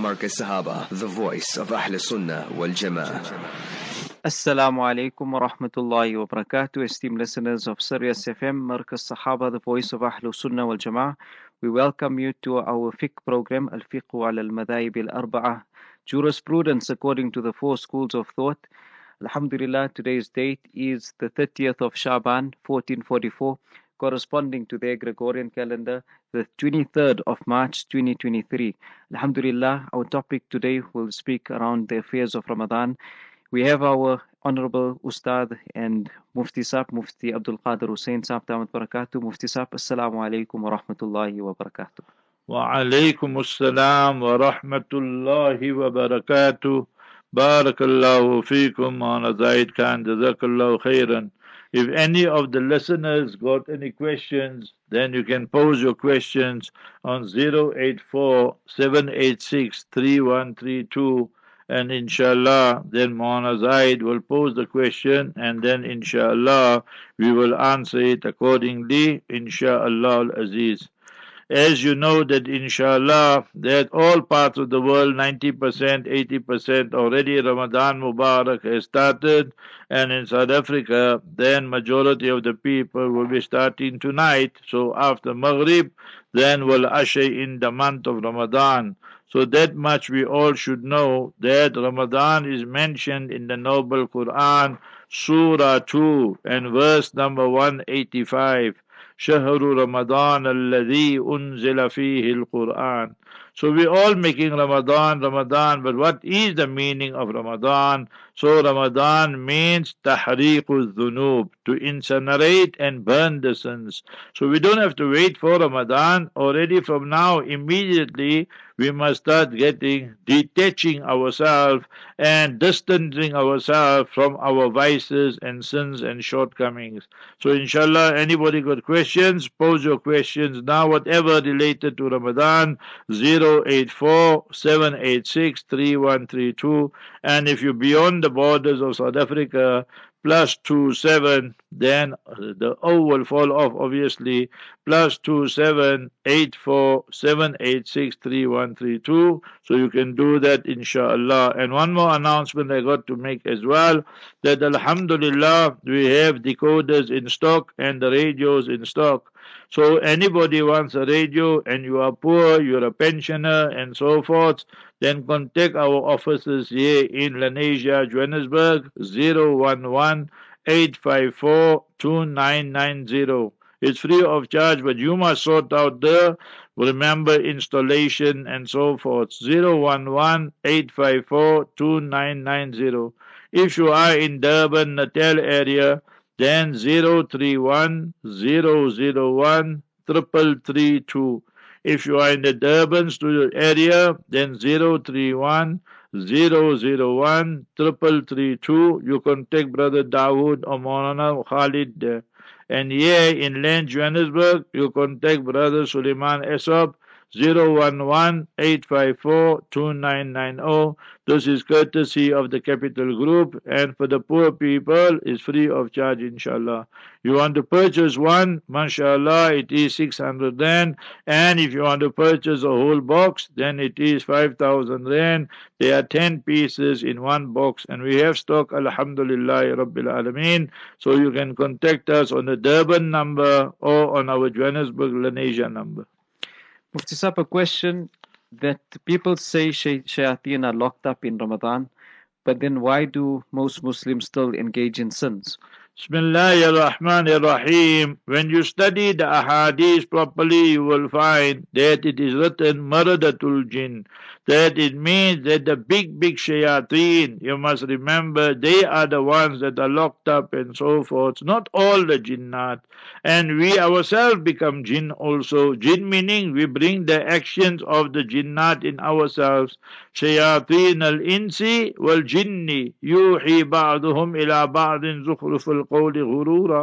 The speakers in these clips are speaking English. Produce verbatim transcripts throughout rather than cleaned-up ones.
Markaz Sahaba, the voice of Ahl Sunnah wal Jama'ah. Assalamu alaikum wa rahmatullahi wa barakatuh. Esteemed listeners of Sirius F M, Markaz Sahaba, the voice of Ahl Sunnah wal Jama'ah. We welcome you to our fiqh program, Al-Fiqh ala al-Madhaib al-Arba'ah, jurisprudence according to the four schools of thought. Alhamdulillah, today's date is the thirtieth of Shaban, fourteen forty-four, corresponding to their Gregorian calendar, the twenty-third of March, twenty twenty-three. Alhamdulillah, our topic today will speak around the affairs of Ramadan. We have our Honorable Ustad and Mufti Sahib, Mufti Abdul Qadir Hussain Sahib Damat Barakatuh. Mufti Sahib, Assalamu alaikum wa rahmatullahi wa barakatuh. Wa alaikum assalam wa rahmatullahi wa barakatuh. Barakallahu feekum, Maulana Zaid Khan, Jazakallahu khairan. If any of the listeners got any questions, then you can pose your questions on zero eight four, seven eight six, three one three two, and inshallah then Maulana Zaid will pose the question, and then inshallah we will answer it accordingly, inshallah al-Aziz. As you know that inshallah that all parts of the world, ninety percent, eighty percent already Ramadan Mubarak has started, and in South Africa then majority of the people will be starting tonight. So after Maghrib then will usher in the month of Ramadan. So that much we all should know, that Ramadan is mentioned in the Noble Quran, Surah two and verse number one eighty-five. شهر رمضان الذي أنزل فيه القرآن. So we're all making Ramadan, Ramadan, but what is the meaning of Ramadan? So Ramadan means tahriqul dhunub, to incinerate and burn the sins. So we don't have to wait for Ramadan. Already from now, immediately, we must start getting, detaching ourselves and distancing ourselves from our vices and sins and shortcomings. So inshallah, anybody got questions, pose your questions now, whatever related to Ramadan, zero eight four, seven eight six, three one three two, and if you're beyond the borders of South Africa, plus two seven, then the O will fall off obviously, plus two seven eight four seven eight six three one three two. So you can do that inshallah. And one more announcement I got to make as well, that alhamdulillah we have decoders in stock and the radios in stock. So anybody wants a radio and you are poor, you're a pensioner and so forth, then contact our offices here in Lenasia, Johannesburg, zero one one, eight five four, two nine nine zero. It's free of charge, but you must sort out the, remember, installation and so forth. zero one one, eight five four, two nine nine zero. If you are in Durban, Natal area, then zero three one, zero zero one, triple three two. If you are in the Durban studio area, then zero three one, zero zero one, triple three two. You contact Brother Dawood or Maulana Khalid there. And here in Land, Johannesburg, you contact Brother Suleiman Esop, zero one one, eight five four, two nine nine zero. This is courtesy of the Capital Group, and for the poor people, it's free of charge, inshallah. You want to purchase one, mashallah, it is six hundred rand, and if you want to purchase a whole box, then it is five thousand rand. There are ten pieces in one box, and we have stock, alhamdulillah, Rabbil Alameen. So you can contact us on the Durban number or on our Johannesburg Lenasia number. Mufti Sahib, a question that people say shay- shayateen are locked up in Ramadan, but then why do most Muslims still engage in sins? Bismillahir Rahmanir Rahim. When you study the ahadith properly, you will find that it is written maradatul jinn. That it means that the big, big shayateen, you must remember, they are the ones that are locked up and so forth. Not all the jinnat. And we ourselves become jinn also. Jinn meaning we bring the actions of the jinnat in ourselves. Shayateen al-insi wal jinni yuhi ba'duhum ila ba'din zukhruful qawli ghurura.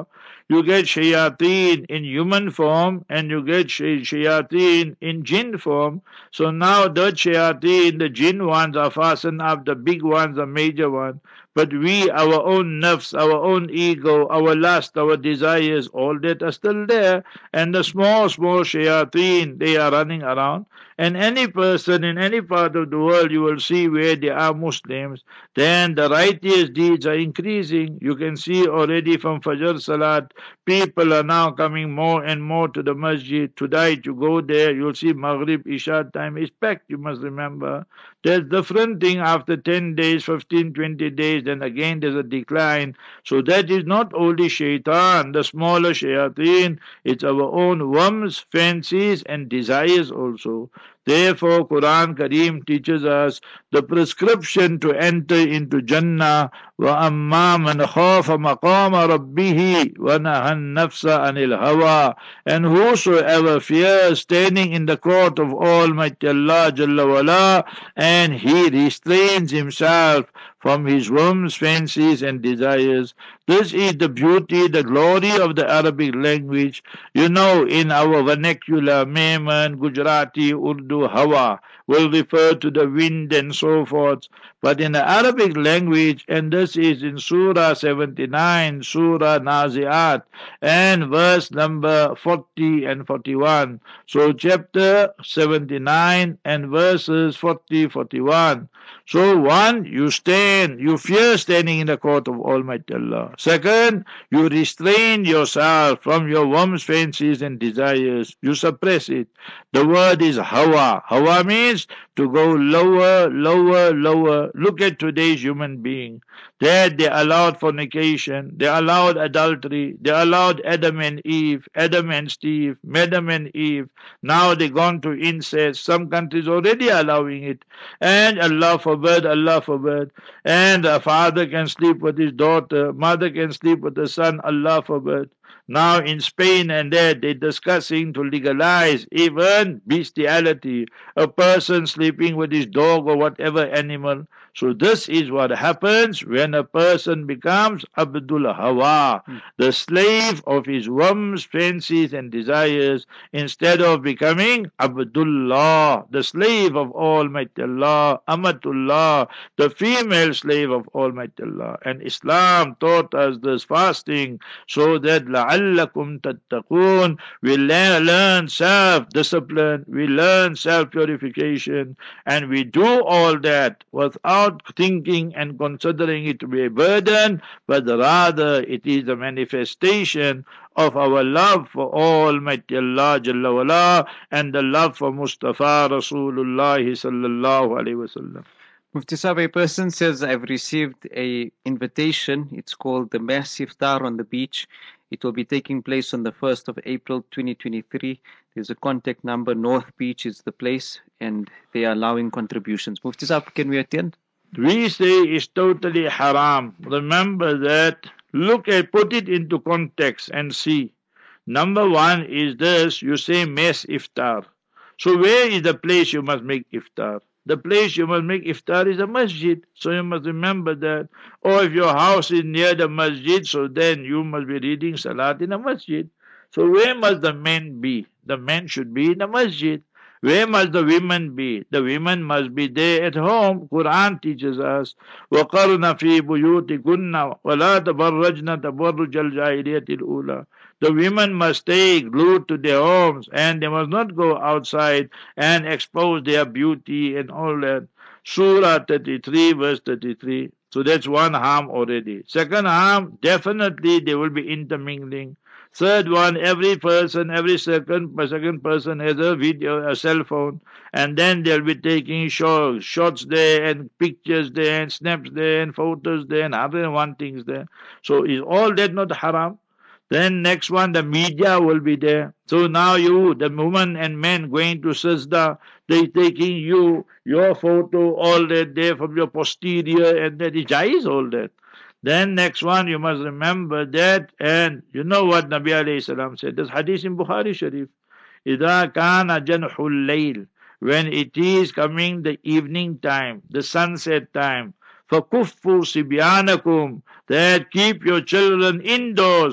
You get shayateen in human form and you get shay- shayateen in jinn form. So now the shayateen, the jinn ones are fastened up, the big ones, the major one. But we, our own nafs, our own ego, our lust, our desires, all that are still there. And the small, small shayateen, they are running around. And any person in any part of the world, you will see where there are Muslims, then the righteous deeds are increasing. You can see already from Fajr Salat, people are now coming more and more to the masjid. Tonight you go there, you'll see Maghrib, Isha time is packed, you must remember. There's different thing after ten days, fifteen, twenty days, then again there's a decline. So that is not only shaitan, the smaller shayateen, it's our own whims, fancies and desires also. Therefore, Quran Kareem teaches us the prescription to enter into Jannah. وَأَمَّا مَنْ خَافَ مَقَامَ رَبِّهِ وَنَهَى النَّفْسَ عَنِ الْهَوَىٰ. And whosoever fears standing in the court of Almighty Allah Jalla wala, and he restrains himself from his whims, fancies and desires. This is the beauty, the glory of the Arabic language. You know, in our vernacular, Memon, Gujarati, Urdu, Hawa will refer to the wind and so forth. But in the Arabic language, and this is in Surah seventy-nine, Surah Nazi'at, and verse number forty and forty-one. So chapter seventy-nine and verses forty, forty-one. So one, you stand, you fear standing in the court of Almighty Allah. Second, you restrain yourself from your whims, fancies and desires. You suppress it. The word is hawa. Hawa means to go lower, lower, lower. Look at today's human being. That they allowed fornication, they allowed adultery, they allowed Adam and Eve, Adam and Steve, Adam and Eve. Now they gone to incest. Some countries already allowing it. And Allah forbid, Allah forbid. And a father can sleep with his daughter, mother can sleep with the son, Allah forbid. Now in Spain and there, they're discussing to legalize even bestiality, a person sleeping with his dog or whatever animal. So this is what happens when a person becomes Abdul Hawa, hmm. the slave of his whims, fancies and desires, instead of becoming Abdullah, the slave of Almighty Allah, Amatullah, the female slave of Almighty Allah. And Islam taught us this fasting so that لَعَلَّكُمْ تَتَّقُونَ, we learn self-discipline, we learn self-purification, and we do all that without thinking and considering it to be a burden, but rather it is a manifestation of our love for Almighty Allah Jalla wala and the love for Mustafa Rasulullah sallallahu alaihi wasallam. Mufti Sahib, a person says, I've received a invitation. It's called the Mass Iftar on the beach. It will be taking place on the first of April twenty twenty-three. There's a contact number. North Beach is the place, and they are allowing contributions. Mufti Sahib, can we attend? We say it's totally haram. Remember that. Look at, put it into context and see. Number one is this, you say Mass Iftar. So where is the place you must make iftar? The place you must make iftar is a masjid. So you must remember that. Or if your house is near the masjid, so then you must be reading salat in a masjid. So where must the men be? The men should be in the masjid. Where must the women be? The women must be there at home. Quran teaches us, وَقَرْنَ فِي بُيُوتِكُنَّ وَلَا تَبَرَّجْنَ تَبَرُّجَ الْجَاهِلِيَّةِ الْأُولَى. The women must stay glued to their homes and they must not go outside and expose their beauty and all that. Surah thirty-three verse thirty-three. So that's one harm already. Second harm, definitely they will be intermingling. Third one, every person, every second, second person has a video, a cell phone, and then they'll be taking shots, shots there, and pictures there, and snaps there, and photos there, and other one things there. So is all that not haram? Then next one, the media will be there. So now you, the woman and men going to sajda, they taking you, your photo, all that there from your posterior, and that is jais, all that. Then next one, you must remember that, and you know what Nabi alayhi salam said. This hadith in Bukhari Sharif. إِذَا كَانَ جَنْحُ اللَّيْلِ, when it is coming the evening time, the sunset time, فَكُفُّوا صِبْيَانَكُمْ, that keep your children indoors.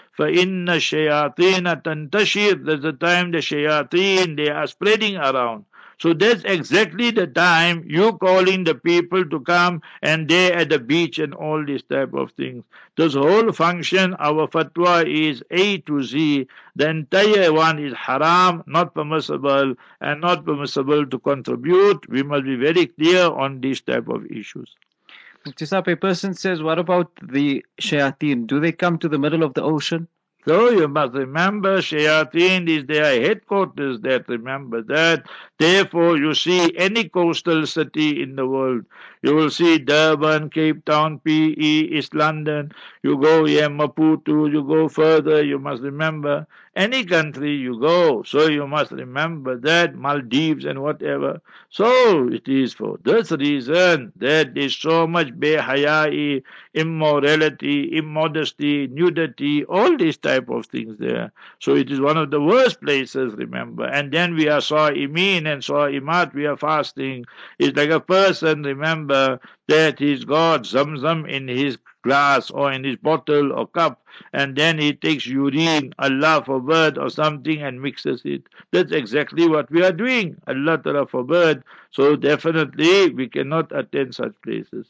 فَإِنَّ الشَّيَاطِينَ تَنْتَشِرُ. There's the time the shayateen, they are spreading around. So that's exactly the time you calling the people to come and they at the beach and all these type of things. This whole function, our fatwa is A to Z. The entire one is haram, not permissible, and not permissible to contribute. We must be very clear on these type of issues. Mufti Sahib, a person says, what about the shayateen? Do they come to the middle of the ocean? So you must remember, shayateen is their headquarters that, remember that. Therefore, you see any coastal city in the world, you will see Durban, Cape Town, P E, East London, you go here, Maputo, you go further, you must remember, any country you go, so you must remember that, Maldives and whatever. So it is for this reason that there is so much behayai, immorality, immodesty, nudity, all these type of things there. So it is one of the worst places, remember. And then we are sa'imin and sa'imat, we are fasting. It's like a person, remember, that he's got zamzam in his glass or in his bottle or cup, and then he takes urine, Allah forbid, or something and mixes it. That's exactly what we are doing. Allah Ta'ala forbid. So definitely we cannot attend such places.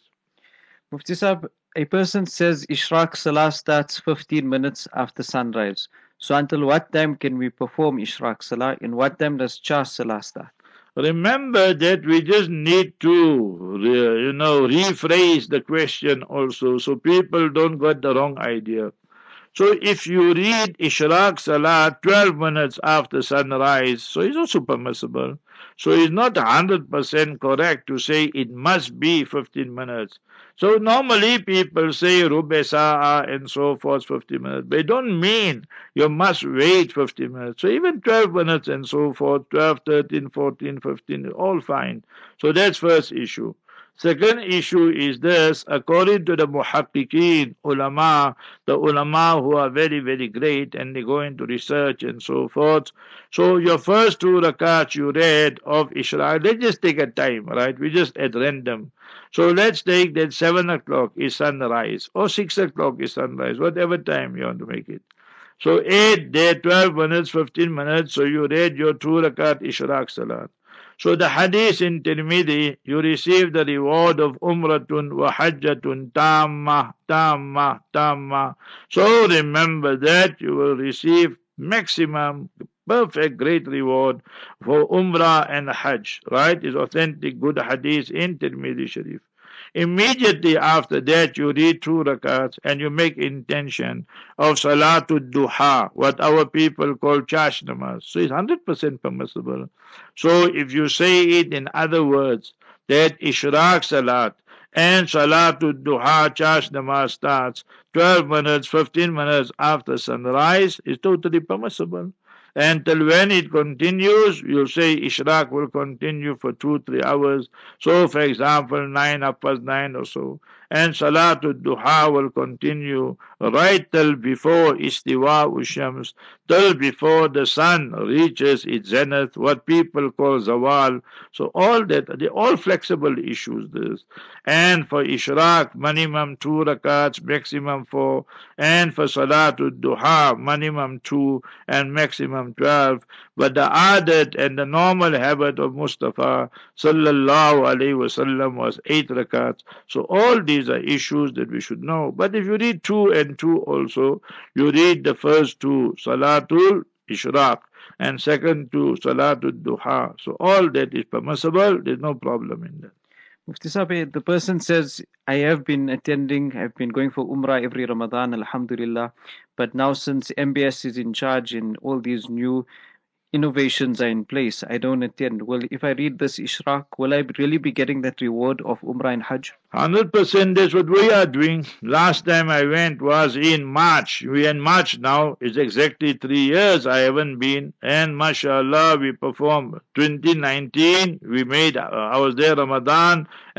Mufti Sahib, a person says Ishraq Salah starts fifteen minutes after sunrise. So until what time can we perform Ishraq Salah? In what time does Cha Salah start? Remember that we just need to, you know, rephrase the question also, so people don't get the wrong idea. So if you read Ishraq Salah twelve minutes after sunrise, so it's also permissible. So it's not one hundred percent correct to say it must be fifteen minutes. So normally people say Rubi Sa'a and so forth, fifteen minutes. They don't mean you must wait fifteen minutes. So even twelve minutes and so forth, twelve, thirteen, fourteen, fifteen, all fine. So that's first issue. Second issue is this, according to the muhaqqiqeen, ulama, the ulama who are very, very great and they go into research and so forth. So your first two rakats you read of Ishraq, let's just take a time, right? We just at random. So let's take that seven o'clock is sunrise or six o'clock is sunrise, whatever time you want to make it. So eight there, twelve minutes, fifteen minutes, so you read your two rakat Ishraq Salat. So the hadith in Tirmidhi, you receive the reward of Umratun wa Hajjatun Tamma, Tamma, Tamma. So remember that you will receive maximum, perfect, great reward for Umrah and Hajj. Right? It's authentic, good hadith in Tirmidhi Sharif. Immediately after that, you read two rakats and you make intention of Salatul Duha, what our people call Chash Namaz. So it's one hundred percent permissible. So if you say it in other words, that Ishraq Salat and Salatul Duha Chash Namaz starts twelve minutes, fifteen minutes after sunrise, is totally permissible. Until when it continues, you'll say Ishraq will continue for two, three hours. So, for example, nine, up past nine or so. And Salatul Duha will continue right till before Istiwa Ushams, till before the sun reaches its zenith, what people call Zawal. So all that, they're all flexible issues, this. And for Ishraq, minimum two rakats, maximum four. And for Salatul Duha, minimum two and maximum twelve. But the adat and the normal habit of Mustafa sallallahu alayhi wasallam was eight rakats. So all these are issues that we should know. But if you read two and two also, you read the first two, Salatul Ishraq, and second two, Salatul Duha. So all that is permissible, there's no problem in that. Mufti Sahib, the person says, I have been attending, I've been going for Umrah every Ramadan, Alhamdulillah, but now since M B S is in charge and all these new innovations are in place, I don't attend. Well, if I read this Ishraq, will I really be getting that reward of Umrah and Hajj? one hundred percent that's what we are doing. Last time I went was in March. We are in March now. It's exactly three years I haven't been. And mashallah, we performed. twenty nineteen, we made, uh, I was there Ramadan,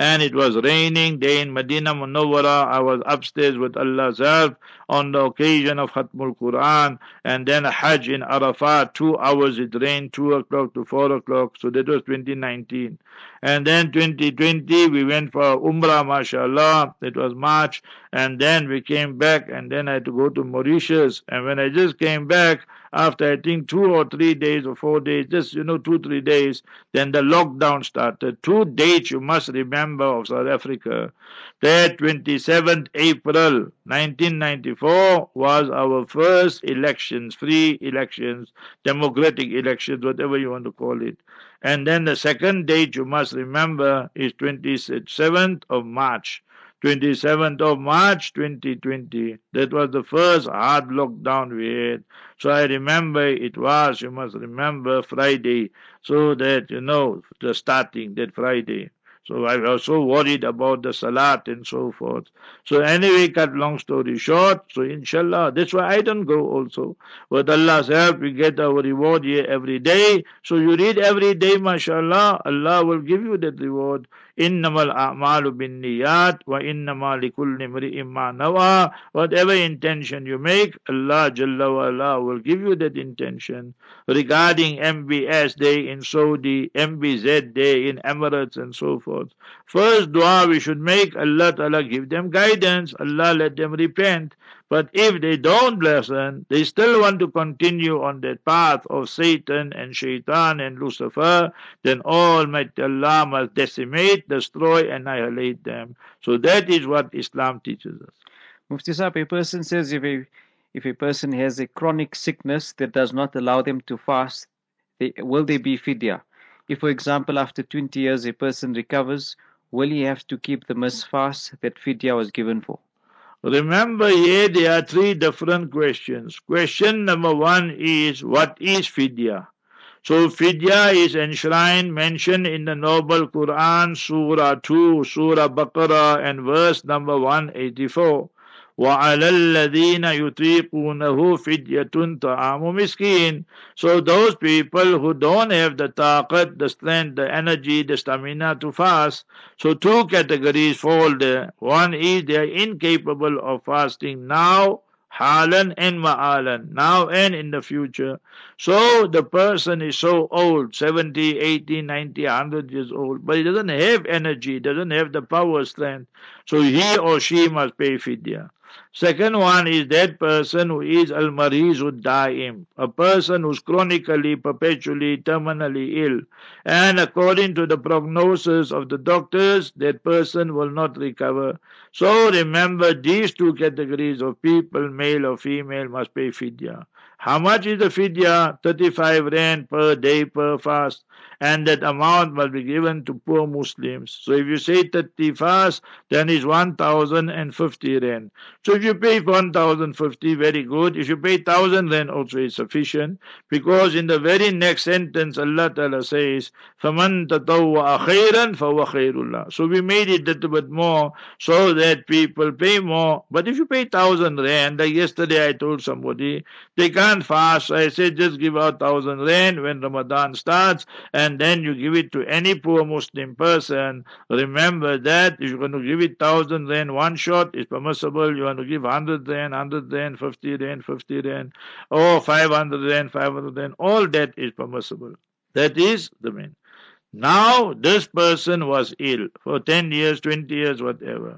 and it was raining day in Medina Munawwara. I was upstairs with Allah's help on the occasion of Khatmul Quran, and then a Hajj in Arafat, two hours it rained, two o'clock to four o'clock, so that was twenty nineteen. And then twenty twenty, we went for Umrah, mashallah, it was March, and then we came back, and then I had to go to Mauritius, and when I just came back, after I think two or three days or four days, just, you know, two, three days, then the lockdown started. Two dates you must remember of South Africa. That twenty-seventh April nineteen ninety-four was our first elections, free elections, democratic elections, whatever you want to call it. And then the second date you must remember is twenty-seventh of March. twenty-seventh of March twenty twenty. That was the first hard lockdown we had. So I remember it was, you must remember, Friday. So that, you know, the starting, that Friday. So I was so worried about the salat and so forth. So anyway, cut long story short, so inshallah, that's why I don't go also. With Allah's help, we get our reward here every day. So you read every day, mashallah, Allah will give you that reward. Innamal a'malu bin niyat wa innama likulli imri'in ma nawa. Whatever intention you make, Allah Jalla wa Ala will give you that intention. Regarding M B S Day in Saudi, M B Z Day in Emirates and so forth. First dua we should make, Allah Ta'ala give them guidance, Allah let them repent. But if they don't listen, they still want to continue on that path of Satan and Shaitan and Lucifer, then Almighty Allah must decimate, destroy, annihilate them. So that is what Islam teaches us. Mufti Sahib, a person says if a, if a person has a chronic sickness that does not allow them to fast, they, will they be fidya? If, for example, after twenty years a person recovers, will he have to keep the missed fast that fidya was given for? Remember here there are three different questions. Question number one is, what is fidya? So fidya is enshrined, mentioned in the Noble Quran, Surah two, Surah Baqarah, and verse number one eighty-four. وَعَلَى الَّذِينَ يُطِيقُونَهُ فِدْيَةٌ طَعَامُ مِسْكِينٍ. So those people who don't have the taqat, the strength, the energy, the stamina to fast, so two categories fall there. One is they are incapable of fasting now, halan and ma'alan, now and in the future. So the person is so old, seventy, eighty, ninety, one hundred years old, but he doesn't have energy, doesn't have the power, strength. So he or she must pay fidya. Second one is that person who is al-marizu da'im, a person who's chronically, perpetually, terminally ill. And according to the prognosis of the doctors, that person will not recover. So remember, these two categories of people, male or female, must pay fidya. How much is the fidya? thirty-five rand per day per fast. And that amount must be given to poor Muslims. So if you say thirty fast, then it's one thousand fifty rand. So if you pay one thousand fifty, very good. If you pay one thousand rand, also is sufficient. Because in the very next sentence, Allah Ta'ala says, فَمَنْ تَطَوَّعَ خَيْرًا فَهُوَ خَيْرُ اللَّهِ. So we made it a little bit more so that people pay more. But if you pay one thousand rand, like yesterday I told somebody, they can't fast. So I said, just give out one thousand rand when Ramadan starts, and then you give it to any poor Muslim person. Remember that if you're going to give it one thousand rand one shot, it's permissible. You want to give one hundred rand, one hundred rand, fifty rand, fifty rand, or five hundred rand, five hundred rand, all that is permissible. That is the main. Now, this person was ill for ten years, twenty years, whatever.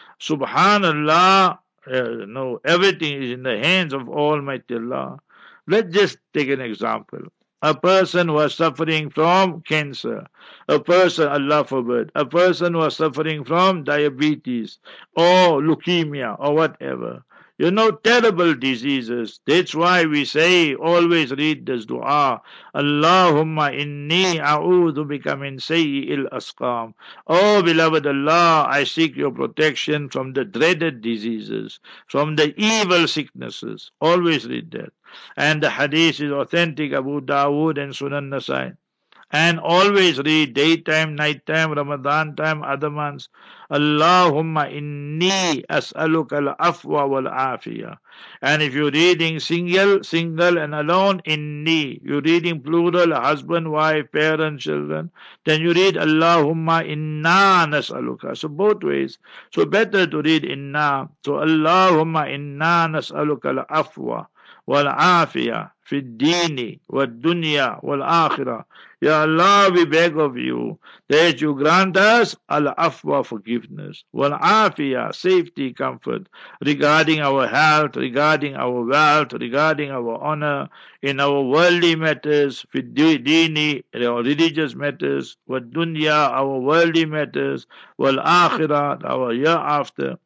Subhanallah, uh, no, everything is in the hands of Almighty Allah. Let's just take an example. A person was suffering from cancer. A person, Allah forbid, a person was suffering from diabetes or leukemia or whatever. You know, terrible diseases. That's why we say, always read this dua. Allahumma inni a'udhu bika min sayyi'il asqam. Oh, beloved Allah, I seek your protection from the dreaded diseases, from the evil sicknesses. Always read that. And the hadith is authentic, Abu Dawood and Sunan Nasai. And always read daytime, nighttime, Ramadan time, other months. Allahumma inni as'aluka al-afwa wal-afiyah. And if you're reading single, single and alone, inni. You're reading plural, husband, wife, parents, children. Then you read Allahumma inna nas'aluka. So both ways. So better to read inna. So Allahumma inna nas'aluka al-afwa wal-afiyah fi ad-dini wad-dunya wal-akhirah. Ya Allah, we beg of you that you grant us al-afwa, forgiveness, wal-afiyah, safety, comfort, regarding our health, regarding our wealth, regarding our honor, in our worldly matters, fi dini, our religious matters, wad-dunya, our worldly matters, wal-akhirah, our year after.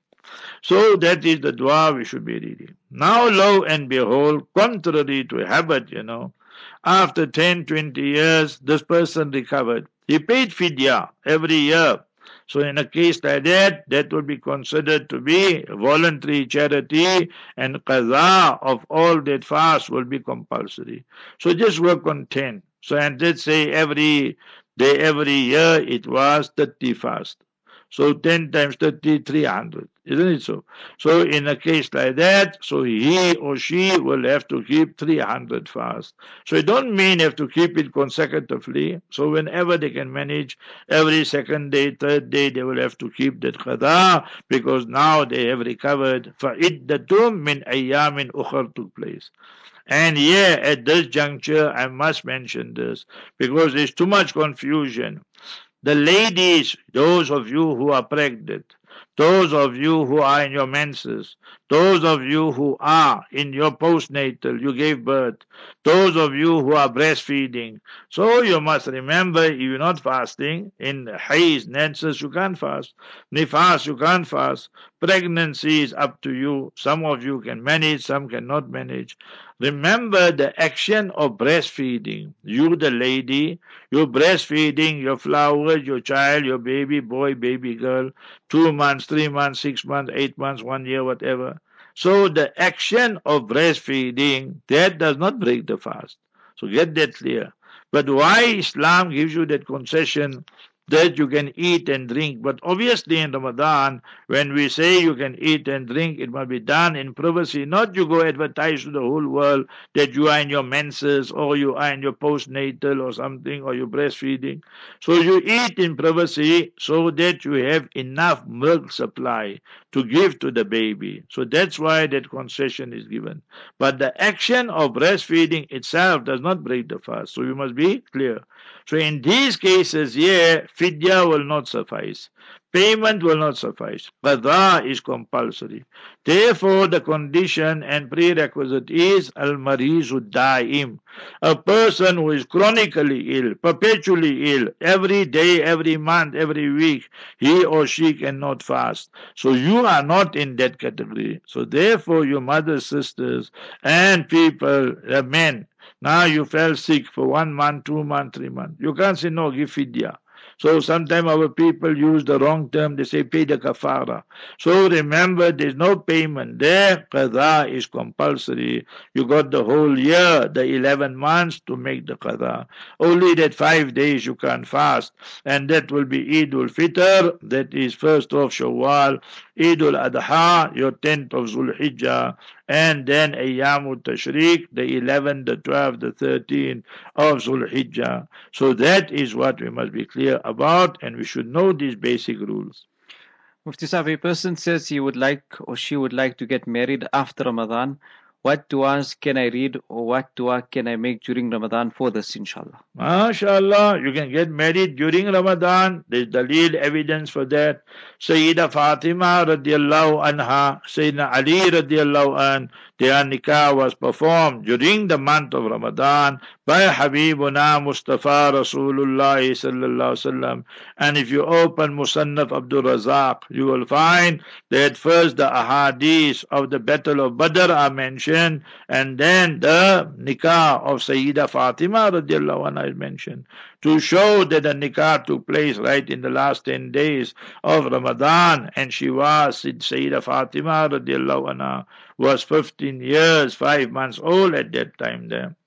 So that is the dua we should be reading. Now, lo and behold, contrary to habit, you know, after ten, twenty years, this person recovered. He paid fidya every year. So in a case like that, that would be considered to be voluntary charity, and qaza of all that fast will be compulsory. So just work on ten. So and let's say every day, every year, it was thirty fast. So ten times thirty, three hundred. Isn't it so? So in a case like that, so he or she will have to keep three hundred fast. So it don't mean have to keep it consecutively. So whenever they can manage, every second day, third day, they will have to keep that qada, because now they have recovered. فَإِدَّةٌ مِّنْ أَيَّامٍ أُخَرَ took place. And here at this juncture, I must mention this, because there's too much confusion. The ladies, those of you who are pregnant, those of you who are in your menses, those of you who are in your postnatal, you gave birth, those of you who are breastfeeding. So you must remember, if you're not fasting, in haiz, menses, you can't fast. Nifas, you can't fast. Pregnancy is up to you. Some of you can manage, some cannot manage. Remember the action of breastfeeding. You, the lady, you're breastfeeding your flower, your child, your baby boy, baby girl, two months, three months, six months, eight months, one year, whatever. So the action of breastfeeding, that does not break the fast. So get that clear. But why Islam gives you that concession that you can eat and drink? But obviously in Ramadan, when we say you can eat and drink, it must be done in privacy, not you go advertise to the whole world that you are in your menses, or you are in your postnatal or something, or you're breastfeeding. So you eat in privacy so that you have enough milk supply to give to the baby. So that's why that concession is given. But the action of breastfeeding itself does not break the fast. So you must be clear. So in these cases here, fidya will not suffice. Payment will not suffice. Qadha is compulsory. Therefore, the condition and prerequisite is al-marizu da'im. A person who is chronically ill, perpetually ill, every day, every month, every week, he or she cannot fast. So you are not in that category. So therefore, your mothers, sisters, and people, the men, now you fell sick for one month, two months, three months. You can't say, no, give fidya. So sometimes our people use the wrong term. They say pay the kafara. So remember, there's no payment there. Qadha is compulsory. You got the whole year, the eleven months to make the qadha. Only that five days you can't fast. And that will be Eid al-Fitr. That is first of Shawwal. Eid al-Adha, your tenth of Zulhijjah. And then Ayyamut Tashriq, the eleventh, the twelfth, the thirteenth of Zulhijjah. So that is what we must be clear about, and we should know these basic rules. Mufti Sahib, a person says he would like or she would like to get married after Ramadan. What du'as can I read, or what dua can I make during Ramadan for this, inshallah? MashaAllah, you can get married during Ramadan. There's dalil evidence for that. Sayyida Fatima radiallahu anha, Sayyidina Ali radiallahu anh, their nikah was performed during the month of Ramadan by Habibuna Mustafa Rasulullah sallallahu alaihi wasallam. And if you open Musannaf Abdul Razak, you will find that first the ahadith of the Battle of Badr are mentioned, and then the nikah of Sayyida Fatima radiallahu anha is mentioned, to show that the nikah took place right in the last ten days of Ramadan. And she was, Sayyida Fatima radiallahu anha was fifteen years, five months old at that time there.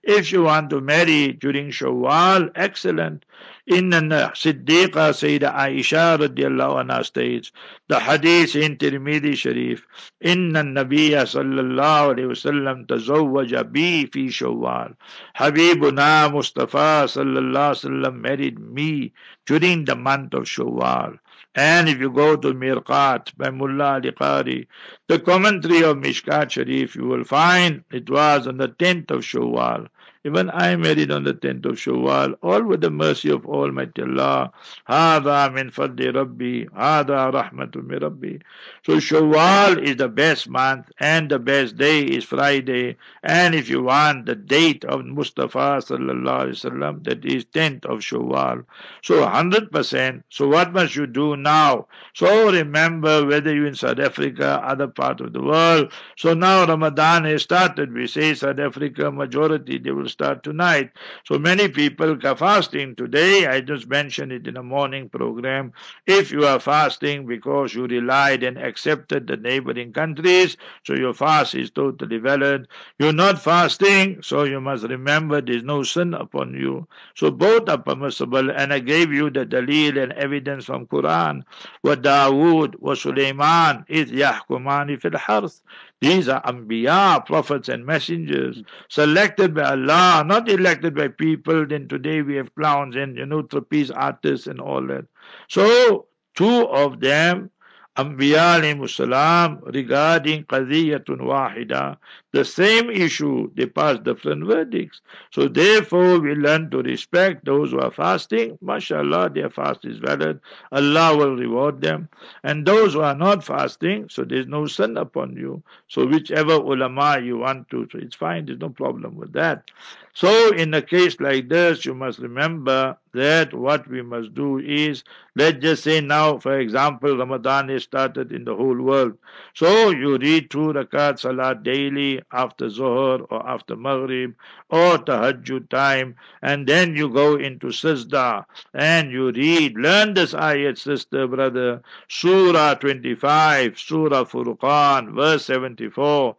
If you want to marry during Shawwal, excellent. Inna Siddiqa Sayyida Aisha radiallahu anha states, the hadith in Tirmidhi Sharif, Inna Nabiya sallallahu alayhi wasallam tazawwaja bi fi Shawwal. Habibuna Mustafa sallallahu alayhi wasallam married me during the month of Shawwal. And if you go to Mirqat by Mullah Ali Qari, the commentary of Mishkat Sharif, you will find it was on the tenth of Shawwal. Even I married on the tenth of Shawwal, all with the mercy of Almighty Allah. Hada min fadli Rabbi, hada rahmatu min Rabbi. So Shawwal is the best month, and the best day is Friday. And if you want the date of Mustafa sallallahu alaihi wasallam, that is tenth of Shawwal. So one hundred percent. So what must you do now? So remember, whether you're in South Africa, other part of the world. So now Ramadan has started. We say South Africa majority, they will start tonight. So many people are fasting today. I just mentioned it in a morning program. If you are fasting because you relied and accepted the neighboring countries, so your fast is totally valid. You're not fasting, so you must remember there's no sin upon you. So both are permissible, and I gave you the dalil and evidence from Quran. Wa Dawood wa Sulaiman is yahkumani fil harth. These are Anbiya, prophets and messengers, selected by Allah, not elected by people. Then today we have clowns and, you know, trapeze artists and all that. So, two of them, Anbiya alayhimus salam, regarding qadiyatun wahida, the same issue, they pass different verdicts. So therefore we learn to respect those who are fasting. MashaAllah, their fast is valid. Allah will reward them. And those who are not fasting, so there's no sin upon you. So whichever ulama you want to, so it's fine, there's no problem with that. So in a case like this, you must remember that what we must do is, let's just say now, for example, Ramadan is started in the whole world. So you read two rakat salat daily after Zuhr or after Maghrib or Tahajjud time, and then you go into Sajda and you read, learn this ayat, sister, brother, Surah twenty-five, Surah Furqan, verse seventy-four.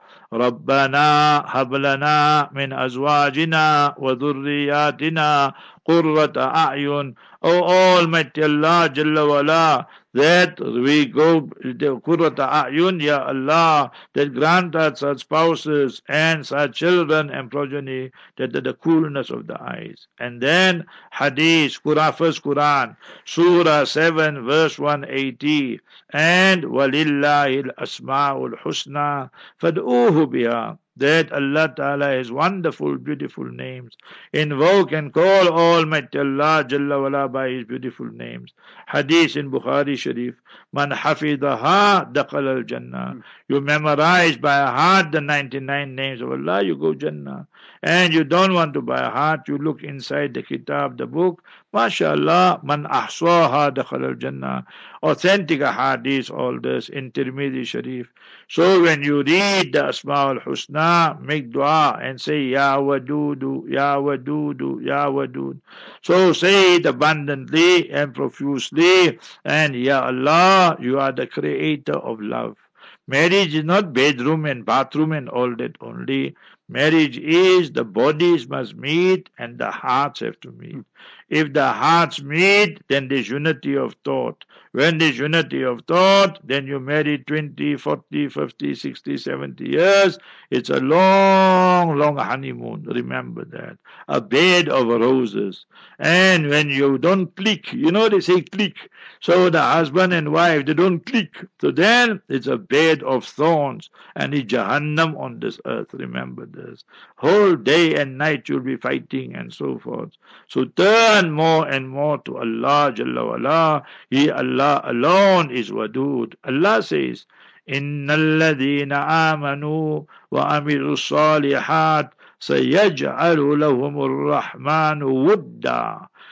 ربنا هب لنا من أزواجنا وذرياتنا قرة أعين. O Almighty Allah Jalla wala, that we go the Qurrata A'yun, Ya Allah, that grant us such spouses and such children and progeny, that the coolness of the eyes. And then Hadith, Quran, first Quran, Surah seven, verse one eighty, and Walillahi al-Asma'ul Husna, Fad'uhu biha. That Allah Ta'ala has wonderful, beautiful names. Invoke and call Almighty Allah Jalla wala by His beautiful names. Hadith in Bukhari Sharif, Man hafidaha daqal al-Jannah. You memorize by heart the ninety-nine names of Allah, you go Jannah. And you don't want to by heart, you look inside the kitab, the book. MashaAllah, man ahsaha daqal al-Jannah. Authentic hadith, all this in Tirmidhi Sharif. So when you read the Asma'ul Husna, make dua and say, Ya Wadudu, Ya Wadudu, Ya Wadud. So say it abundantly and profusely, and Ya Allah, you are the creator of love. Marriage is not bedroom and bathroom and all that only. Marriage is the bodies must meet and the hearts have to meet. If the hearts meet, then there's unity of thought. When there's unity of thought, then you marry twenty, forty, fifty, sixty, seventy years. It's a long, long honeymoon. Remember that. A bed of roses. And when you don't click, you know they say click. So the husband and wife, they don't click. So then it's a bed of thorns and it's Jahannam on this earth. Remember this. Whole day and night you'll be fighting and so forth. So turn more and more to Allah Jalla wala. He, Allah alone is Wadud. Allah says, Inna alladhina amanu wa amiru salihat sayaj'alu lahumur rahmanu wudda.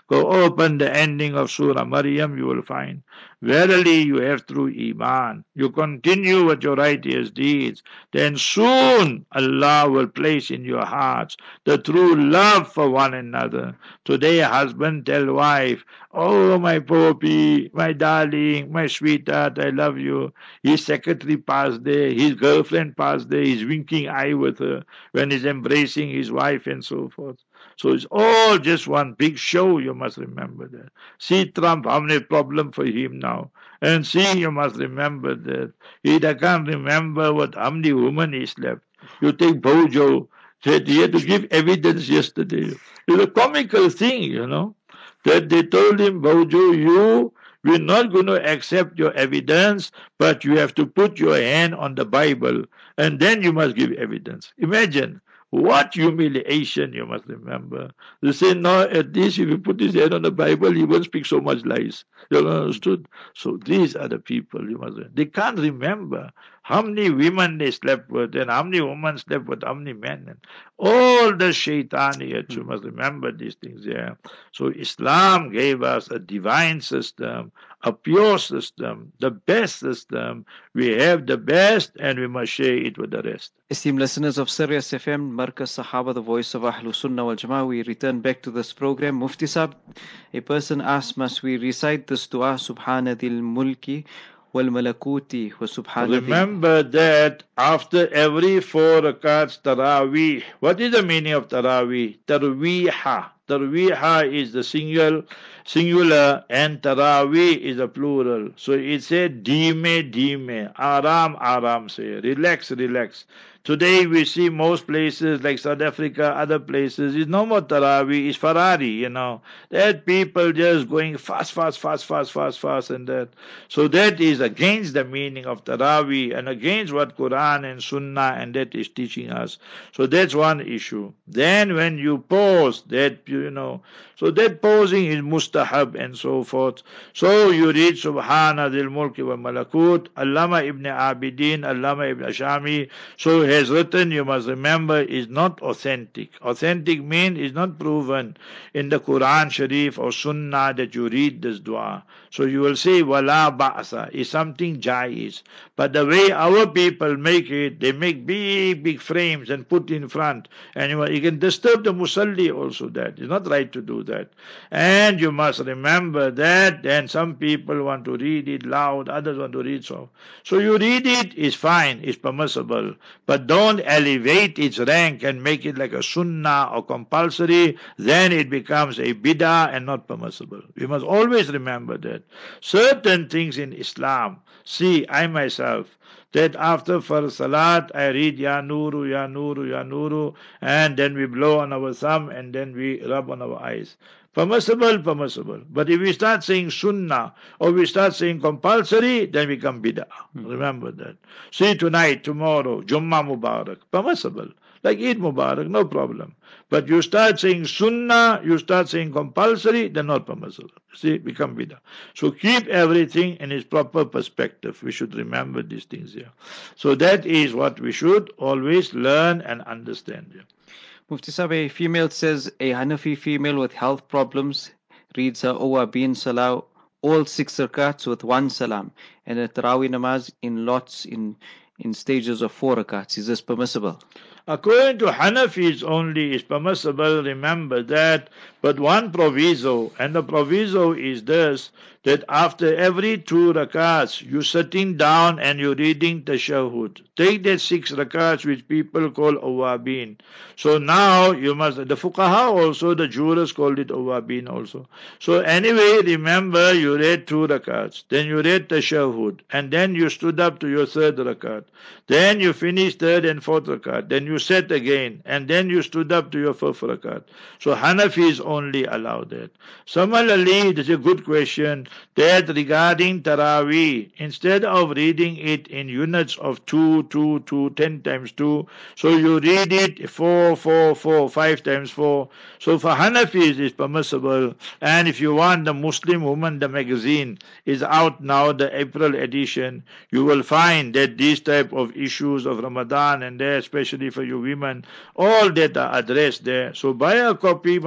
Go open the ending of Surah Maryam, you will find. Verily you have through Iman. You continue with your righteous deeds. Then soon Allah will place in your hearts the true love for one another. Today husband tell wife, oh my poppy, my darling, my sweetheart, I love you. His secretary passed there, his girlfriend passed there, he's winking eye with her when he's embracing his wife and so forth. So it's all just one big show, you must remember that. See Trump, how many problem for him now. And see, you must remember that. He can't remember what how many women he slept. You take Bojo, said he had to give evidence yesterday. It's a comical thing, you know, that they told him, Bojo, you, we're not going to accept your evidence, but you have to put your hand on the Bible, and then you must give evidence. Imagine. What humiliation, you must remember. They say, no, at least if you put his hand on the Bible, he won't speak so much lies. You understood? So these are the people, you must remember. They can't remember how many women they slept with and how many women slept with how many men. And all the shaitaniyat, you must remember these things, yeah. So Islam gave us a divine system, a pure system, the best system. We have the best and we must share it with the rest. Esteemed listeners of Sirius F M, Markaz Sahaba, the voice of Ahlul Sunnah wal Jama'ah, we return back to this program. Mufti Sahib, a person asked, must we recite this dua, Subhana Dil Mulki wal Malakuti wa Subhana Dil... Remember that after every four rakats Taraweeh, what is the meaning of Taraweeh? Tarweeha. Tarweeha is the single, singular, and Taraweeh is a plural. So it said, Dime, Dime, Aram, Aram, say, relax, relax. Today we see most places like South Africa, other places, it's no more Taraweeh, it's Ferrari, you know. That people just going fast, fast, fast, fast, fast, fast, and that. So that is against the meaning of Taraweeh and against what Quran and Sunnah and that is teaching us. So that's one issue. Then when you pause, that, you know, so that pausing is mustahab and so forth. So you read Subhana Dil Mulki wa Malakut, Allama ibn Abidin, Allama ibn Ashami, so has written, you must remember, is not authentic. Authentic means is not proven in the Quran Sharif or Sunnah that you read this dua. So you will say, Wala ba'asa, is something jais. But the way our people make it, they make big, big frames and put in front. And you, you can disturb the musalli also that. It's not right to do that. And you must remember that, and some people want to read it loud, others want to read so. So you read it, is fine, it's permissible. But don't elevate its rank and make it like a sunnah or compulsory, then it becomes a bid'ah and not permissible. We must always remember that. Certain things in Islam, see, I myself, that after for salat, I read Ya Nuru, Ya Nuru, Ya Nuru, and then we blow on our thumb and then we rub on our eyes. Permissible, permissible. But if we start saying sunnah or we start saying compulsory, then we become bid'ah. Hmm. Remember that. See tonight, tomorrow, Jummah Mubarak. Permissible. Like Eid Mubarak, no problem. But you start saying sunnah, you start saying compulsory, then not permissible. See, become bid'ah. So keep everything in its proper perspective. We should remember these things here. So that is what we should always learn and understand here. Mufti Sahib, a female says a Hanafi female with health problems reads her Awabin Salah all six rakats with one salam and a Tarawih namaz in lots in, in stages of four rakats. Is this permissible? According to Hanafis only is permissible, remember that, but one proviso, and the proviso is this, that after every two rakats, you're sitting down and you're reading tashahhud. Take that six rakats which people call awabin. So now you must, the fuqaha also, the jurors called it awabin also. So anyway, remember you read two rakats, then you read tashahhud, and then you stood up to your third rakat. Then you finished third and fourth rakat, then you sat again, and then you stood up to your fifth rakat. So Hanafis only allow that. Similarly, this is a good question, that regarding Taraweeh, instead of reading it in units of two, two, two, ten times two, so you read it four, four, four, five times four. So for Hanafis it's permissible. And if you want, the Muslim Woman, the magazine is out now, the April edition. You will find that these type of issues of Ramadan and there, especially for you women, all that are addressed there. So buy a copy, mashallah.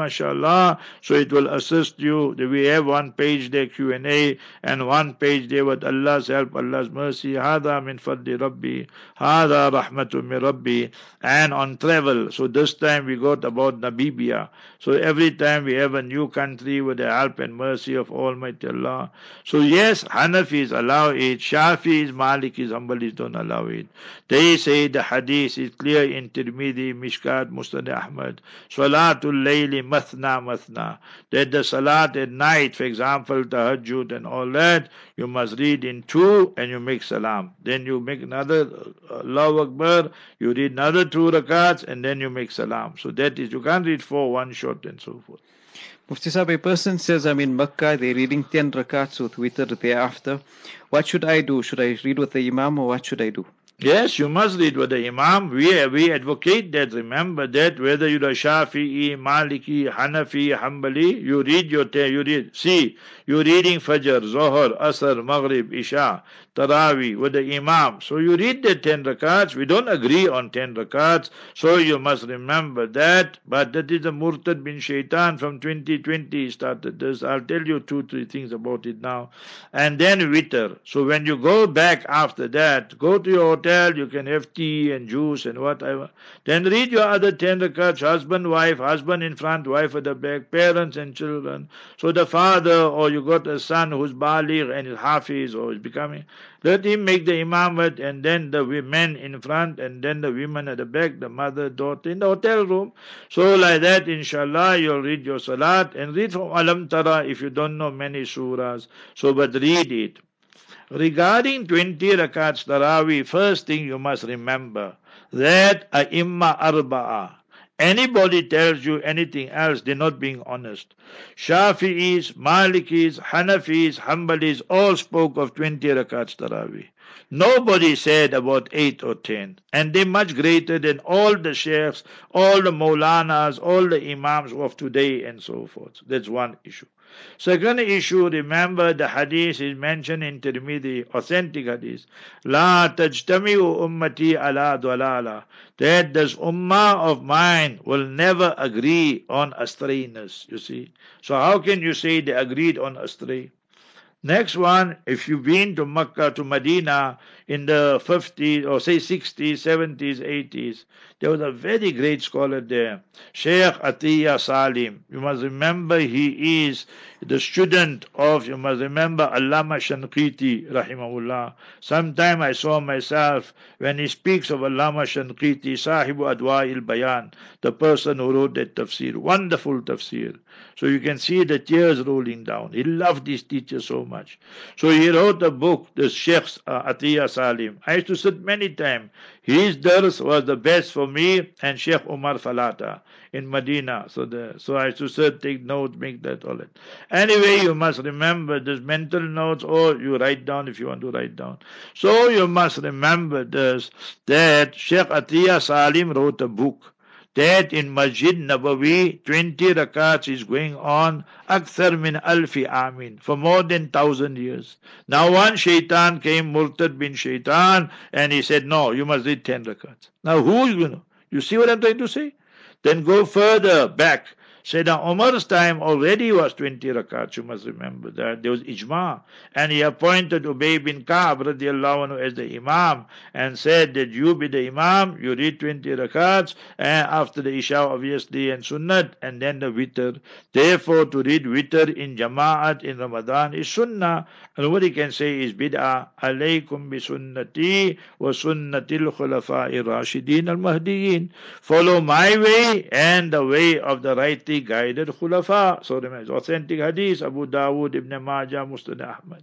inshallah. So it will assist you. We have one page there Q and A and one page there with Allah's help, Allah's mercy. Hada min fadli Rabbi, Hada rahmatu min Rabbi. And on travel, so this time we got about Namibia. So every time we have a new country with the help and mercy of Almighty Allah. So yes, Hanafis allow it, Shafis, Malikis, Hanbalis don't allow it. They say the hadith is clear in Tirmidhi, Mishkat, Musnad Ahmad, Salatul Layli, Mathna, Mathna. That the Salat at night, for example, Tahajjud and all that, you must read in two and you make Salam. Then you make another Allahu Akbar, you read another two rakats and then you make Salam. So that is, you can't read four, one shot and so forth. Mufti Sahib, a person says, I'm in Makkah, they're reading ten rakats with witr thereafter. What should I do? Should I read with the Imam or what should I do? Yes, you must read with the Imam. We, we advocate that. Remember that whether you're a Shafi'i, Maliki, Hanafi, Hanbali, you read your, you read, see, you're reading Fajr, Zohar, Asr, Maghrib, Isha, Taraweeh with the Imam. So you read the ten rakats. We don't agree on ten rakats. So you must remember that. But that is a Murtad bin Shaitan from twenty twenty started this. I'll tell you two, three things about it now. And then witr. So when you go back after that, go to your hotel, you can have tea and juice and whatever. Then read your other ten rakats, husband, wife, husband in front, wife at the back, parents and children. So the father, or you got a son who's baligh and is hafiz or is becoming, let him make the imamat, and then the men in front, and then the women at the back, the mother, daughter in the hotel room. So like that, inshallah, you'll read your salat, and read from Alam Tara if you don't know many surahs. So but read it. Regarding twenty rakats Taraweeh, first thing you must remember that A'imma Arba'a, anybody tells you anything else, they're not being honest. Shafi'is, Malikis, Hanafis, Hanbalis all spoke of twenty rakats Taraweeh. Nobody said about eight or ten. And they're much greater than all the sheikhs, all the Maulanas, all the Imams of today and so forth. That's one issue. Second issue, remember the hadith is mentioned in Tirmidhi, authentic hadith. La tajtami'u ummati ala dwalala. That this ummah of mine will never agree on astrayness, you see. So how can you say they agreed on astray? Next one, if you've been to Makkah, to Medina in the fifties or say sixties, seventies, eighties, there was a very great scholar there, Sheikh Atiyah Salim. You must remember he is the student of, you must remember Allama Shanqiti, rahimahullah. Sometime I saw myself when he speaks of Allama Shanqiti, Sahibu Adwa'il Bayan, the person who wrote that tafsir, wonderful tafsir. So you can see the tears rolling down. He loved his teacher so much. So he wrote a book, the Sheikh uh, Atiyah Salim. I used to sit many times. His dars was the best for me and Sheikh Umar Falata in Medina. So the, so I used to sit, take notes, make that all that. Anyway, you must remember this mental notes, or you write down if you want to write down. So you must remember this, that Sheikh Atiyah Salim wrote a book that in Masjid Nabawi, twenty rakats is going on, akthar min alfi amin, for more than thousand years. Now one shaitan came, Murtad bin Shaitan, and he said, no, you must read ten rakats. Now who is going to? You see what I'm trying to say? Then go further back. Sayyidina Umar's time already was twenty rakats, you must remember that. There was ijma. And he appointed Ubay bin Ka'b radiallahu anhu as the imam and said that you be the imam, you read twenty rakats, and after the Isha obviously and Sunnat, and then the witr. Therefore to read witr in Jama'at in Ramadan is Sunnah. And what he can say is bid'ah. Alaykum bi sunnati wa sunnatil khulafa'ir rashidin al-mahdiyin. Follow my way and the way of the rightly guided khulafa. So remember, authentic hadith, Abu Dawud, Ibn Majah, Musnad Ahmad.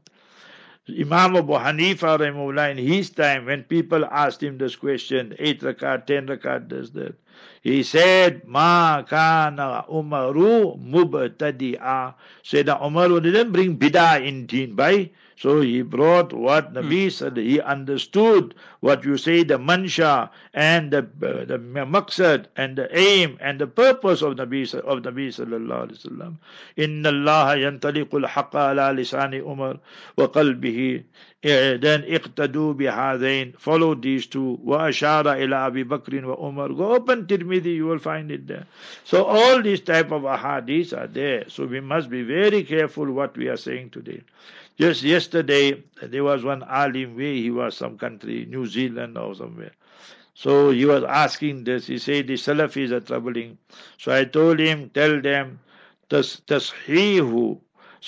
Imam Abu Hanifa rahimahullah, in his time, when people asked him this question, eight rakat, ten rakat, does that? He said, Ma kana Umaru mubtadi'a. Said that Umar didn't bring bid'ah in deen, by. So he brought what Nabi said. He understood what you say, the mansha and the uh, the maqsad and the aim and the purpose of Nabi of Nabi sallallahu alaihi wasallam. Inna Allah yantaliqul haqqa ala lisani Umar wa qalbihi. Then iqtadu bihadain, follow these two. Wa ashara ila Abi Bakr wa Umar. Go open Sunan Tirmidhi, you will find it there. So all these type of ahadith are there. So we must be very careful what we are saying today. Just yesterday, there was one alim, where he was some country, New Zealand or somewhere. So he was asking this. He said the Salafis are troubling. So I told him, tell them, tas tasheehu.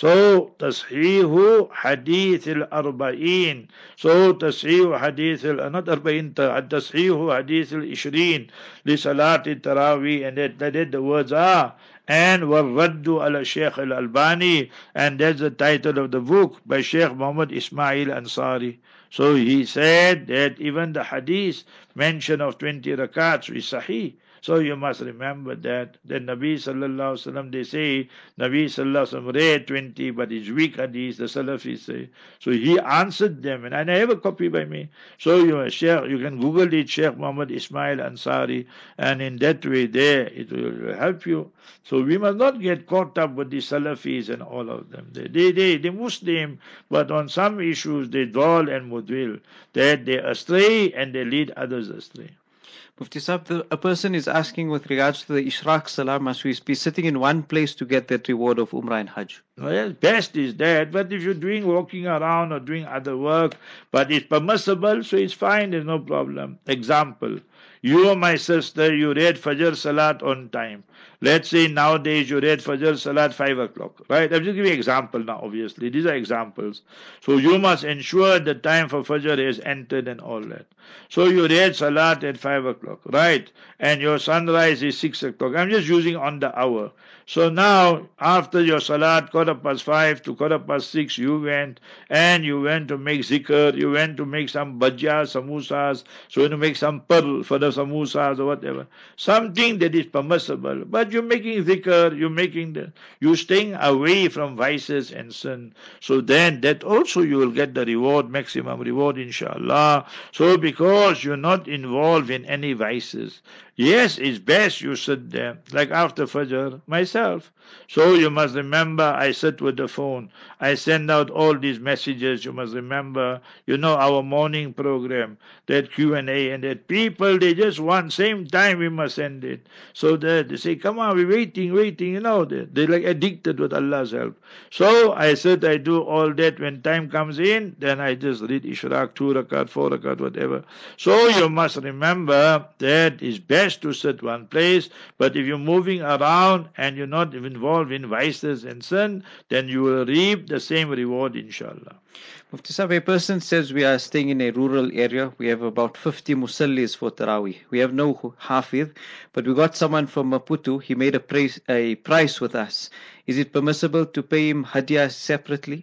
So tasheehu hadith al-arba'in. So tasheehu hadith al not arba'in, tasheehu hadith al-ishreen li salat al-tarawih, and that, that the words are. And Warraddu ala Shaykh al-Albani, and that's the title of the book by Shaykh Muhammad Ismail Ansari. So he said that even the hadith mention of twenty rakats is sahih. So you must remember that the Nabi sallallahu alaihi wasallam, they say Nabi sallallahu alaihi wasallam read twenty, but it's weak hadith, the Salafis say. So he answered them, and I have a copy by me. So you, Sheikh, you can Google it, Sheikh Muhammad Ismail Ansari, and in that way there it will help you. So we must not get caught up with the Salafis and all of them. They they they, they Muslim, but on some issues they dwell and mudwil, that they astray and they lead others astray. Mufti Sahib, the, a person is asking with regards to the Ishraq Salah, must we be sitting in one place to get that reward of Umrah and Hajj? Well, best is that, but if you're doing walking around or doing other work, but it's permissible, so it's fine, there's no problem. Example, you or my sister, you read Fajr Salat on time. Let's say nowadays you read Fajr Salat five o'clock, right? I'm just giving an example now, obviously. These are examples. So you must ensure the time for Fajr is entered and all that. So you read Salat at five o'clock, right? And your sunrise is six o'clock. I'm just using on the hour. So now, after your Salat, quarter past five to quarter past six, you went, and you went to make zikr, you went to make some bhajjas, samosas, so you to make some pearl for the samosas or whatever. Something that is permissible. But you're making zikr, you're making the, you're staying away from vices and sin. So then that also you will get the reward, maximum reward, inshallah. So because you're not involved in any vices. Yes, it's best you sit there, like after Fajr, myself. So you must remember, I sit with the phone. I send out all these messages. You must remember, you know, our morning program, that Q and A, and that people, they just want, same time we must send it. So that they say, come on, we're waiting, waiting, you know, they, they're like addicted with Allah's help. So I said, I do all that. When time comes in, then I just read Ishraq, two rakat, four rakat, whatever. So you must remember that it's best to sit one place, but if you're moving around and you're not involved in vices and sin, then you will reap the same reward, inshallah. Mufti Sahib, a person says we are staying in a rural area. We have about fifty musallis for Taraweeh. We have no Hafidh, but we got someone from Maputo. He made a price, a price with us. Is it permissible to pay him Hadiah separately?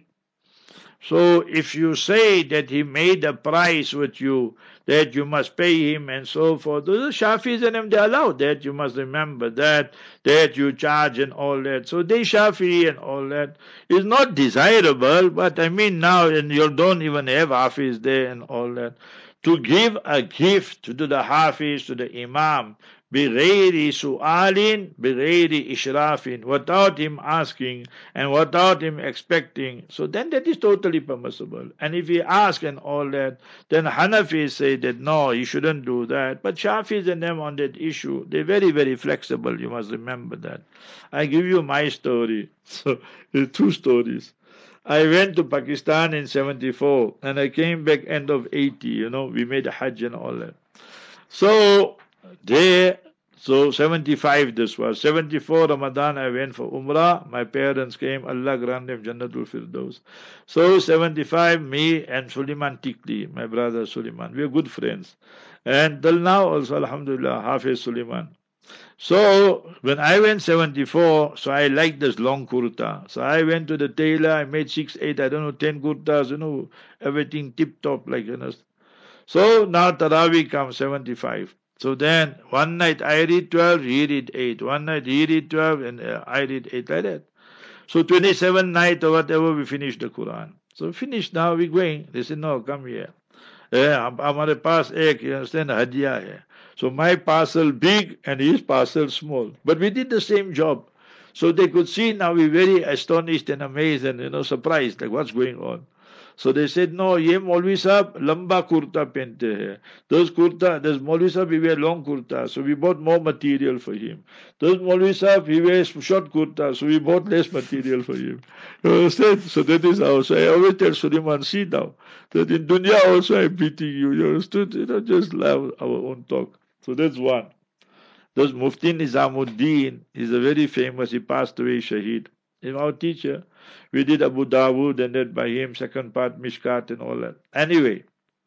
So if you say that he made a price with you, that you must pay him and so forth, those Shafis and them, they allow that. You must remember that, that you charge and all that. So they Shafi and all that is not desirable, but I mean now, and you don't even have Hafiz there and all that. To give a gift to the Hafiz, to the Imam, بِغَيْرِ سُؤَالٍ بِغَيْرِ إِشْرَافٍ, without him asking and without him expecting, so then that is totally permissible. And if he asks and all that, then Hanafis say that no, you shouldn't do that. But Shafis and them on that issue, they're very, very flexible. You must remember that. I give you my story. So, two stories. I went to Pakistan in seventy-four and I came back end of eighty, you know, we made a Hajj and all that. So, there, so seventy-five this was. seventy-four Ramadan I went for Umrah. My parents came, Allah grant them Jannatul Firdaus. So seventy-five, me and Suleiman Tikli, my brother Suleiman, we are good friends. And till now also, Alhamdulillah, Hafiz Suleiman. So when I went seventy-four, so I liked this long kurta. So I went to the tailor, I made six, eight, I don't know, ten kurtas, you know, everything tip top, like, you know. So now Taraweeh comes seventy-five. So then one night I read twelve, he read eight. One night he read twelve and uh, I read eight, like that. So twenty-seven night or whatever, we finished the Quran. So finished, now we're going. They said, no, come here. Yeah, hamare paas ek, you understand, hadiya hai. So my parcel big and his parcel small. But we did the same job. So they could see now we're very astonished and amazed and, you know, surprised, like what's going on. So they said, no, ye Maulvi Sahib lamba kurta pehente hai. Those kurta, there's Maulvi Sahib, he wear long kurta, so we bought more material for him. Those Maulvi Sahib, he wears short kurta, so we bought less material for him. You understand? So that is how. So I always tell Suleiman, see now, that in dunya also I'm beating you. You understood? You know, just love our own talk. So that's one. Those Mufti Nizamuddin is a very famous, he passed away, Shaheed. He's our teacher. We did Abu Dawood and then by him, second part, Mishkat and all that. Anyway,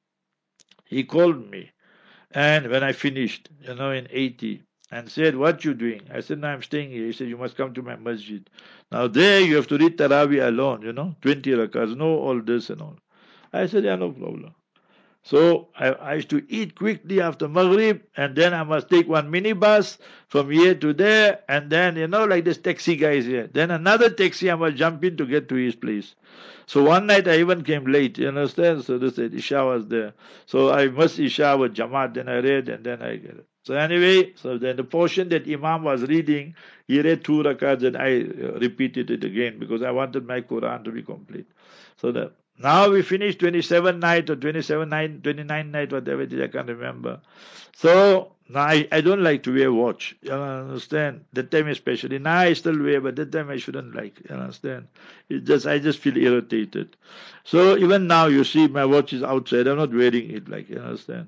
he called me. And when I finished, you know, in eighty, and said, what you doing? I said, no, I'm staying here. He said, you must come to my masjid. Now there you have to read Taraweeh alone, you know, twenty rakats, no all this and all. I said, yeah, no problem. So I, I used to eat quickly after Maghrib, and then I must take one minibus from here to there, and then, you know, like this taxi guy is here. Then another taxi I must jump in to get to his place. So one night I even came late, you understand? So they said Isha was there. So I must Isha with Jamaat, then I read, and then I get it. So anyway, so then the portion that Imam was reading, he read two rakats, and I repeated it again because I wanted my Quran to be complete. So that. Now we finished twenty-seven night or twenty-seven night, twenty-nine night, whatever it is, I can't remember. So now I, I don't like to wear watch. You understand? That time especially. Now I still wear, but that time I shouldn't like. You understand? It just I just feel irritated. So even now you see my watch is outside. I'm not wearing it. Like you understand?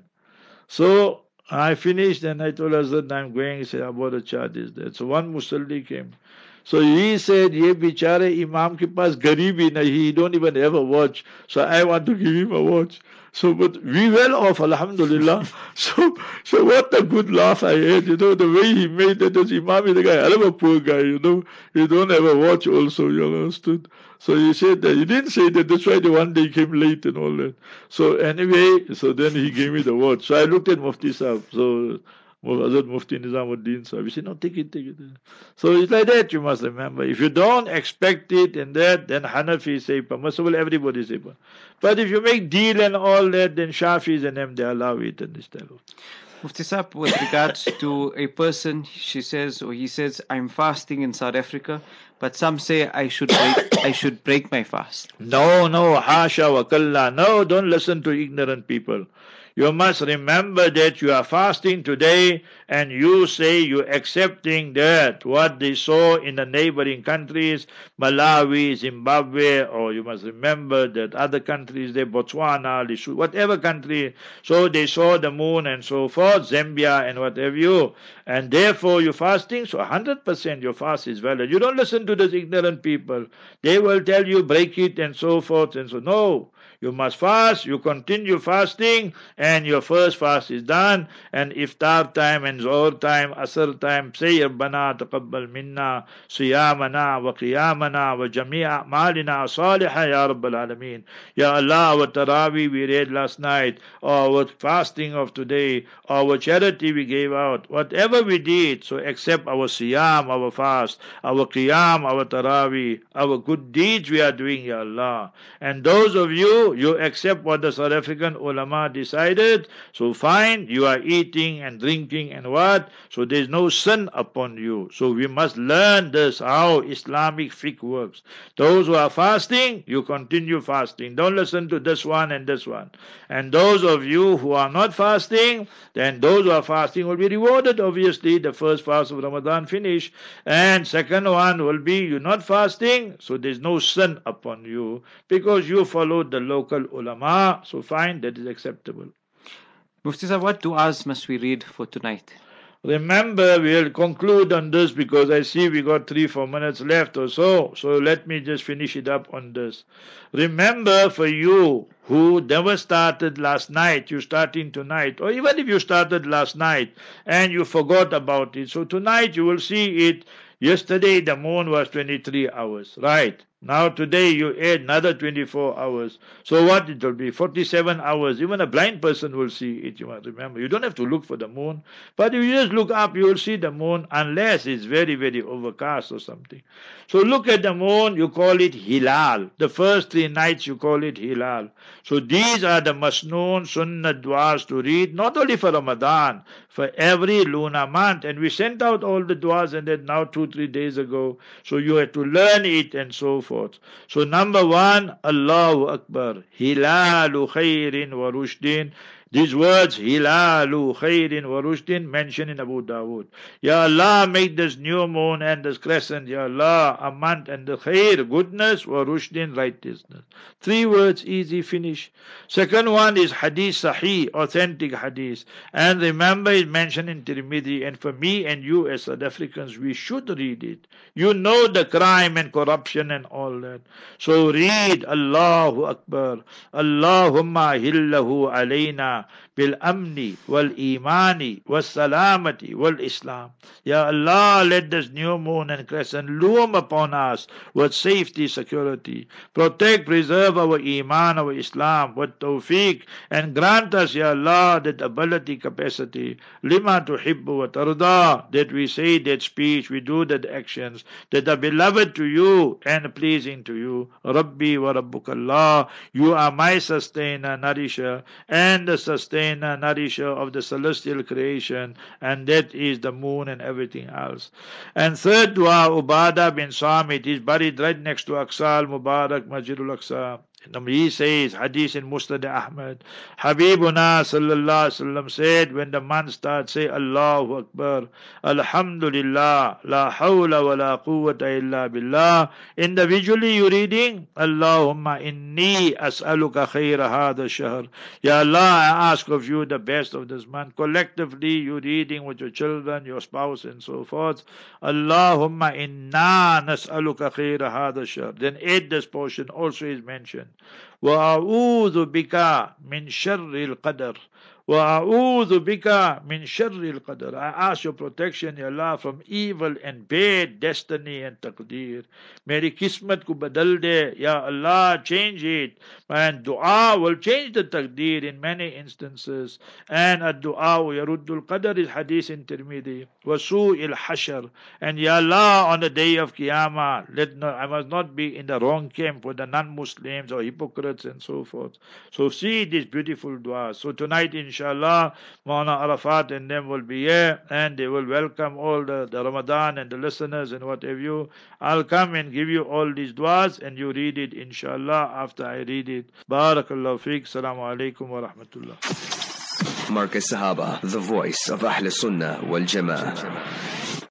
So I finished and I told Hazrat I'm going. He said about the charge is there. So one Musalli came. So he said, ye bichare Imam ke paas garibi nahi, he don't even have a watch. So I want to give him a watch. So, but we well off, alhamdulillah. so, so what a good laugh I had, you know, the way he made that as Imam is the guy, I am a poor guy, you know, he don't have a watch also, you understood? So he said that, he didn't say that, that's why the one day he came late and all that. So anyway, so then he gave me the watch. So I looked at Mufti Sahib, so Hazrat Mufti Nizamuddin Sahib. He said, no, take it, take it. So it's like that, you must remember. If you don't expect it and that, then Hanafi say permissible, everybody say permissible. But if you make deal and all that, then Shafis and them, they allow it and this type of. Mufti Sahib, with regards to a person, she says, or he says, I'm fasting in South Africa, but some say I should break, I should break my fast. No, no, hasha wa kalla. No, don't listen to ignorant people. You must remember that you are fasting today and you say you're accepting that what they saw in the neighboring countries, Malawi, Zimbabwe, or you must remember that other countries, they Botswana, Lesotho, whatever country, so they saw the moon and so forth, Zambia and what have you, and therefore you're fasting, so one hundred percent your fast is valid. You don't listen to those ignorant people. They will tell you break it and so forth and so. No. You must fast, you continue fasting, and your first fast is done. And iftar time and zuhr time, asr time, say Rabbana taqabbal minna, siyamana wa qiyamana wa jami'a a'malina salihah ya Rabbal Alameen. Ya Allah, our Taraweeh we read last night, or our fasting of today, or our charity we gave out, whatever we did, so accept our siyam, our fast, our qiyam, our Taraweeh, our good deeds we are doing, Ya Allah. And those of you, you accept what the South African ulama decided, so fine, you are eating and drinking and what, so there is no sin upon you. So we must learn this, how Islamic fiqh works. Those who are fasting, you continue fasting. Don't listen to this one and this one. And those of you who are not fasting, then those who are fasting will be rewarded. Obviously, the first fast of Ramadan finish, and second one will be you're not fasting, so there's no sin upon you because you followed the local ulama, so fine, that is acceptable. Mufti Sahib, what du'as must we read for tonight? Remember, we'll conclude on this because I see we got three, four minutes left or so. So let me just finish it up on this. Remember, for you who never started last night, you're starting tonight, or even if you started last night and you forgot about it, so tonight you will see it. Yesterday the moon was twenty-three hours, right? Now today you add another twenty-four hours. So what it will be? forty-seven hours. Even a blind person will see it, you must remember. You don't have to look for the moon. But if you just look up, you will see the moon unless it's very, very overcast or something. So look at the moon, you call it Hilal. The first three nights you call it Hilal. So these are the Masnoon Sunnah du'as to read, not only for Ramadan, for every lunar month. And we sent out all the du'as and that now two, three days ago. So you have to learn it and so forth. forth. So number one, Allahu Akbar, Hilalu khairin wa rushdin. These words, Hilalu khairin wa rushdin, mentioned in Abu Dawood. Ya Allah, make this new moon and this crescent, Ya Allah, a month and the khair, goodness, wa rushdin, righteousness. Three words, easy finish. Second one is hadith sahih, authentic hadith. And remember, it's mentioned in Tirmidhi, and for me and you as South Africans, we should read it. You know the crime and corruption and all that. So read Allahu Akbar, Allahumma hillahu alayna bil amni wal imani wal salamati wal islam. Ya Allah, let this new moon and crescent loom upon us with safety, security. Protect, preserve our iman, our Islam, with tawfiq, and grant us, Ya Allah, that ability, capacity, lima tuhibbu wa tarda, that we say that speech, we do that actions, that are beloved to you and pleasing to you. Rabbi wa Rabbukallah, you are my sustainer, nourisher, and the sustainer, nourisher of the celestial creation, and that is the moon and everything else. And third dua, Ubadah bin Samit, is buried right next to Aqsa al-Mubarak, Masjidul Aqsa. He says, hadith in Musnad Ahmad, Habibuna sallallahu alaihi wasallam said, when the month starts, say Allahu Akbar, Alhamdulillah, la hawla wa la quwwata illa billah. Individually you reading, Allahumma inni as'aluka khayra hadha shahr. Ya Allah, I ask of you the best of this month. Collectively you reading with your children, your spouse and so forth. Allahumma inna nas'aluka khayra hadha shahr. Then add this portion also is mentioned. وأعوذ بك من شر القدر وأعوذ بك من شر القدر. I ask your protection, Ya Allah, from evil and bad destiny and taqdeer. Meri kismat ko badal de, Ya Allah, change it. And dua will change the taqdeer in many instances. And a dua yaruddul qadar is hadith in Tirmidhi. Wasu'il hashar. And Ya Allah, on the day of Qiyamah, let not, I must not be in the wrong camp with the non-Muslims or hypocrites and so forth. So see this beautiful dua. So tonight, inshallah, Maulana Arafat and them will be here, and they will welcome all the, the Ramadan and the listeners and what have you. I'll come and give you all these duas, and you read it, inshallah, after I read it. Barakallahu feek. Assalamu alaikum wa rahmatullah. Markaz Sahaba, the voice of Ahl Sunnah wal Jama'ah.